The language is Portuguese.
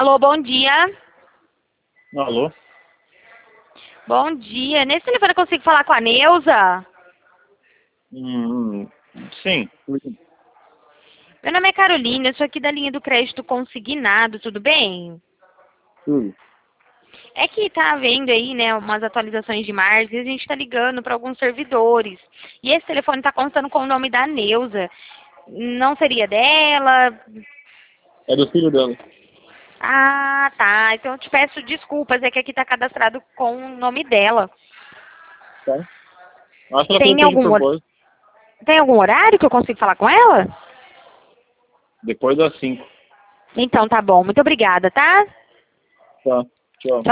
Alô, bom dia. Alô? Bom dia. Nesse telefone eu consigo falar com a Neuza? Sim. Meu nome é Carolina, eu sou aqui da linha do crédito consignado, tudo bem? Tudo. É que tá havendo aí, né, umas atualizações de março e a gente tá ligando para alguns servidores. E esse telefone tá constando com o nome da Neuza. Não seria dela? É do filho dela. Ah, tá. Então eu te peço desculpas, é que aqui tá cadastrado com o nome dela. Tá? Acho que ela fez Tem isso aí de algum, propósito. tem algum horário que eu consigo falar com ela? Depois das 5. Então tá bom. Muito obrigada, tá? Tá. Tchau.